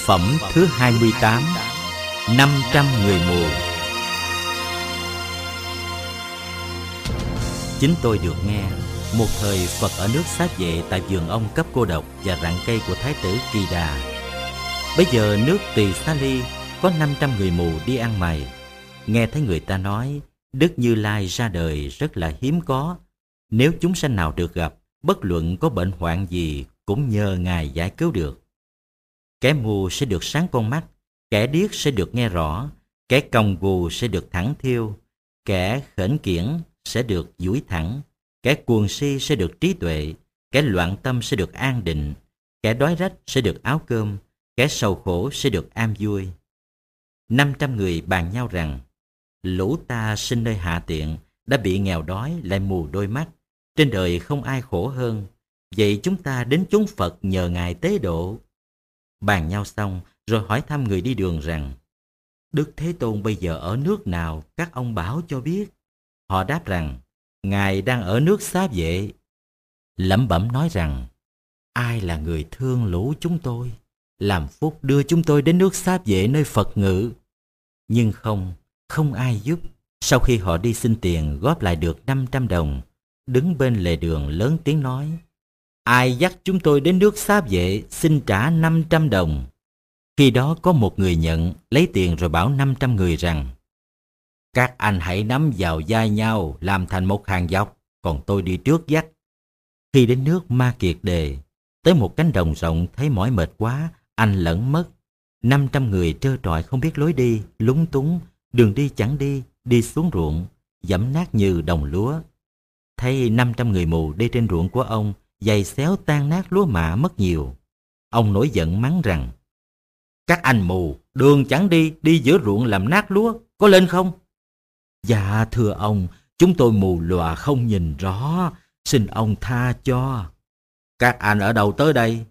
Phẩm thứ 28. 500 người mù. Chính tôi được nghe, một thời Phật ở nước Xá Vệ tại vườn ông cấp cô độc và rặng cây của Thái tử Kỳ Đà. Bây giờ nước Tỳ Xá Ly có 500 người mù đi ăn mày. Nghe thấy người ta nói, Đức Như Lai ra đời rất là hiếm có. Nếu chúng sanh nào được gặp, bất luận có bệnh hoạn gì cũng nhờ Ngài giải cứu được. Kẻ mù sẽ được sáng con mắt, kẻ điếc sẽ được nghe rõ, kẻ còng gù sẽ được thẳng thiêu, kẻ khểnh kiểng sẽ được duỗi thẳng, kẻ cuồng si sẽ được trí tuệ, kẻ loạn tâm sẽ được an định, kẻ đói rách sẽ được áo cơm, kẻ sầu khổ sẽ được an vui. 500 người bàn nhau rằng, lũ ta sinh nơi hạ tiện, đã bị nghèo đói lại mù đôi mắt, trên đời không ai khổ hơn, vậy chúng ta đến chốn Phật nhờ Ngài tế độ. Bàn nhau xong rồi hỏi thăm người đi đường rằng, Đức Thế Tôn bây giờ ở nước nào, các ông bảo cho biết. Họ đáp rằng, Ngài đang ở nước Xá Vệ. Lẩm bẩm nói rằng, ai là người thương lũ chúng tôi, làm phúc đưa chúng tôi đến nước Xá Vệ nơi Phật ngự. Nhưng không ai giúp. Sau khi họ đi xin tiền góp lại được 500 đồng, đứng bên lề đường lớn tiếng nói, ai dắt chúng tôi đến nước Xá Vệ xin trả 500 đồng. Khi đó có một người nhận, lấy tiền rồi bảo 500 người rằng, các anh hãy nắm vào vai nhau, làm thành một hàng dọc, còn tôi đi trước dắt. Khi đến nước Ma Kiệt Đề, tới một cánh đồng rộng thấy mỏi mệt quá, anh lẫn mất. 500 người trơ trọi không biết lối đi, lúng túng, đường đi chẳng đi xuống ruộng, dẫm nát như đồng lúa. Thấy 500 người mù đi trên ruộng của ông, giày xéo tan nát lúa mạ mất nhiều. Ông nổi giận mắng rằng, các anh mù, đường chẳng đi giữa ruộng làm nát lúa, có lên không? Dạ thưa ông, chúng tôi mù lòa không nhìn rõ, xin ông tha cho. Các anh ở đâu tới đây?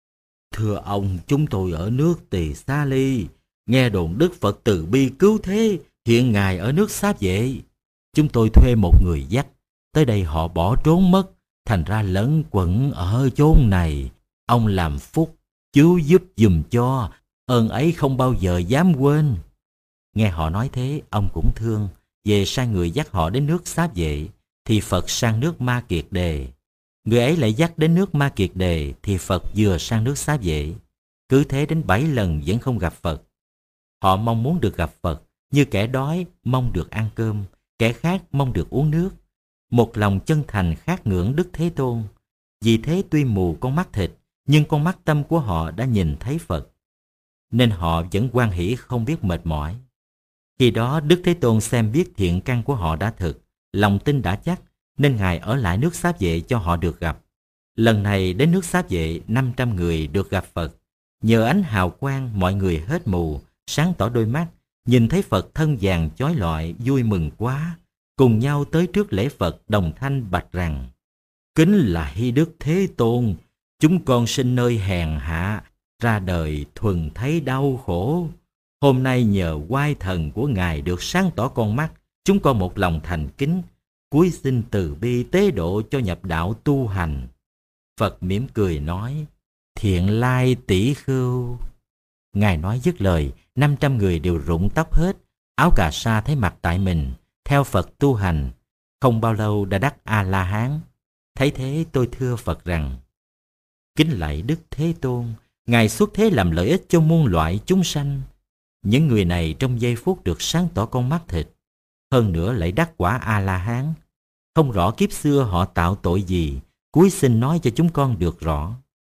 Thưa ông, chúng tôi ở nước Tỳ Xá Ly, nghe đồn Đức Phật từ bi cứu thế, hiện Ngài ở nước Xá Vệ. Chúng tôi thuê một người dắt, tới đây họ bỏ trốn mất, thành ra lẫn quẩn ở chốn này. Ông làm phúc, chú giúp giùm cho, ơn ấy không bao giờ dám quên. Nghe họ nói thế, ông cũng thương, về sai người dắt họ đến nước Xá Vệ, thì Phật sang nước Ma Kiệt Đề. Người ấy lại dắt đến nước Ma Kiệt Đề, thì Phật vừa sang nước Xá Vệ. Cứ thế đến 7 lần vẫn không gặp Phật. Họ mong muốn được gặp Phật, như kẻ đói mong được ăn cơm, kẻ khác mong được uống nước. Một lòng chân thành khát ngưỡng Đức Thế Tôn. Vì thế tuy mù con mắt thịt, nhưng con mắt tâm của họ đã nhìn thấy Phật, nên họ vẫn hoan hỷ không biết mệt mỏi. Khi đó Đức Thế Tôn xem biết thiện căn của họ đã thực, lòng tin đã chắc, nên Ngài ở lại nước Xá Vệ cho họ được gặp. Lần này đến nước Xá Vệ, 500 người được gặp Phật. Nhờ ánh hào quang mọi người hết mù, sáng tỏ đôi mắt, nhìn thấy Phật thân vàng chói lọi, vui mừng quá. Cùng nhau tới trước lễ Phật đồng thanh bạch rằng, kính lạy Đức Thế Tôn, chúng con sinh nơi hèn hạ, ra đời thuần thấy đau khổ. Hôm nay nhờ oai thần của Ngài được sáng tỏ con mắt, chúng con một lòng thành kính, cúi xin từ bi tế độ cho nhập đạo tu hành. Phật mỉm cười nói, thiện lai tỷ khưu. Ngài nói dứt lời, 500 người đều rụng tóc hết, áo cà sa thấy mặt tại mình, theo Phật tu hành. Không bao lâu đã đắc A-la-hán. Thấy thế tôi thưa Phật rằng, kính lạy Đức Thế Tôn, Ngài xuất thế làm lợi ích cho muôn loại chúng sanh. Những người này trong giây phút được sáng tỏ con mắt thịt, hơn nữa lại đắc quả A-la-hán. Không rõ kiếp xưa họ tạo tội gì, cúi xin nói cho chúng con được rõ.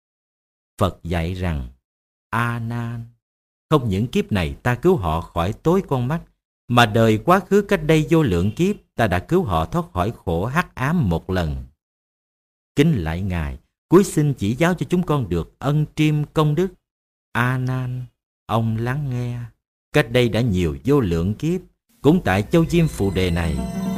Phật dạy rằng, A Nan, không những kiếp này ta cứu họ khỏi tối con mắt, mà đời quá khứ cách đây vô lượng kiếp ta đã cứu họ thoát khỏi khổ hắc ám một lần. Kính lạy Ngài, cúi xin chỉ giáo cho chúng con được ân triêm công đức. A Nan, ông lắng nghe. Cách đây đã nhiều vô lượng kiếp, cũng tại châu Diêm Phù Đề này,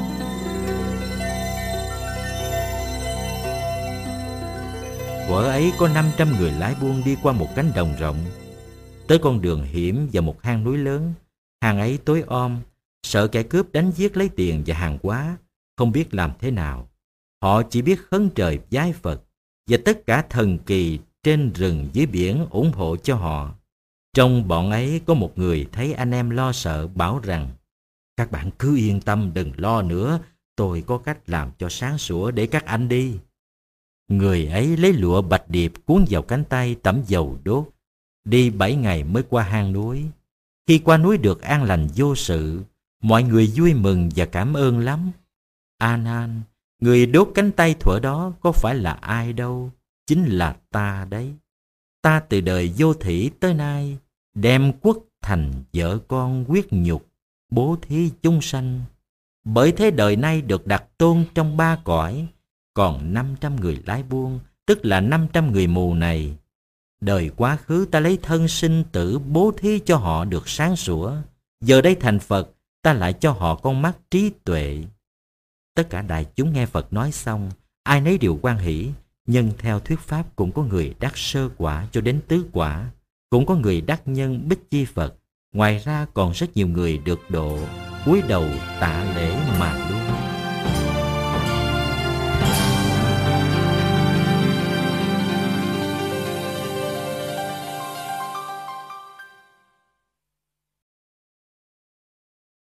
thuở ấy có 500 người lái buôn đi qua một cánh đồng rộng, tới con đường hiểm và một hang núi lớn. Hang ấy tối om, sợ kẻ cướp đánh giết lấy tiền và hàng hóa, không biết làm thế nào. Họ chỉ biết khấn trời vái Phật và tất cả thần kỳ trên rừng dưới biển ủng hộ cho họ. Trong bọn ấy có một người thấy anh em lo sợ bảo rằng: các bạn cứ yên tâm, đừng lo nữa, tôi có cách làm cho sáng sủa để các anh đi. Người ấy lấy lụa bạch điệp cuốn vào cánh tay, tẩm dầu đốt, đi 7 ngày mới qua hang núi. Khi qua núi được an lành vô sự, mọi người vui mừng và cảm ơn lắm. A Nan, người đốt cánh tay thuở đó có phải là ai đâu, chính là ta đấy. Ta từ đời vô thủy tới nay, đem quốc thành vợ con quyết nhục, bố thí chung sanh. Bởi thế đời nay được đặt tôn trong 3 cõi, còn 500 người lái buôn, tức là 500 người mù này. Đời quá khứ ta lấy thân sinh tử bố thí cho họ được sáng sủa. Giờ đây thành Phật, ta lại cho họ con mắt trí tuệ. Tất cả đại chúng nghe Phật nói xong, ai nấy đều hoan hỷ. Nhưng theo thuyết pháp cũng có người đắc sơ quả cho đến tứ quả, cũng có người đắc nhân Bích Chi Phật. Ngoài ra còn rất nhiều người được độ, cúi đầu tạ lễ mà luôn.